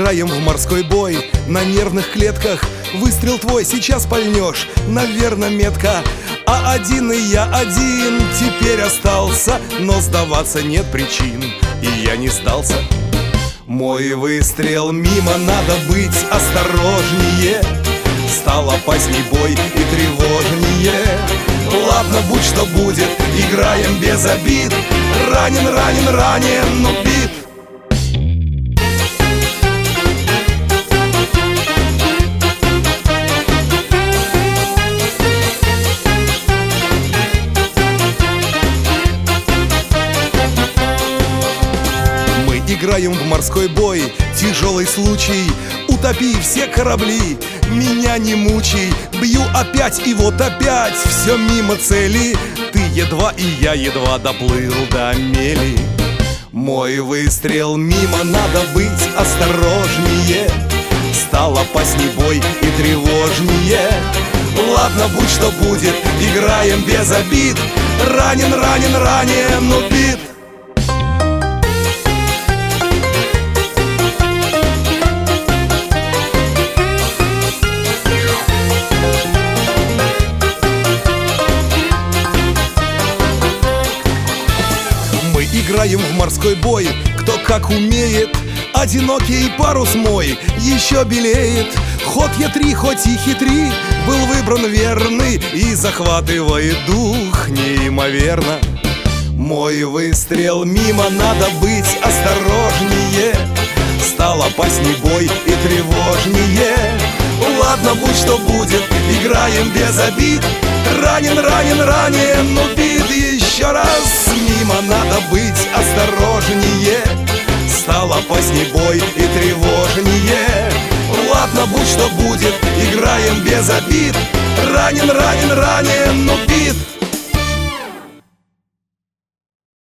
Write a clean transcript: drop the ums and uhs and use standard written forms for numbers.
играем в морской бой на нервных клетках. Выстрел твой сейчас пальнешь, наверно, метко. А один и я один теперь остался, но сдаваться нет причин, и я не сдался. Мой выстрел мимо, надо быть осторожнее. Стал опасней бой и тревожнее. Ладно, будь что будет, играем без обид. Ранен, ранен, ранен, но бит. Играем в морской бой, тяжелый случай. Утопи все корабли, меня не мучай. Бью опять и вот опять, все мимо цели. Ты едва и я едва доплыл до мели. Мой выстрел мимо, надо быть осторожнее. Стал опасней бой и тревожнее. Ладно, будь что будет, играем без обид. Ранен, ранен, ранен, но бит. Играем в морской бой, кто как умеет. Одинокий парус мой еще белеет. Ход Е3, хоть и хитри, был выбран верный и захватывает дух неимоверно. Мой выстрел мимо, надо быть осторожнее. Стал опасней бой и тревожнее. Ладно, будь что будет, играем без обид. Ранен, ранен, ранен, но бит. Еще раз мимо, надо быть осторожнее. Стал опасней бой и тревожнее. Ладно, будь что будет, играем без обид. Ранен, ранен, ранен, но бит.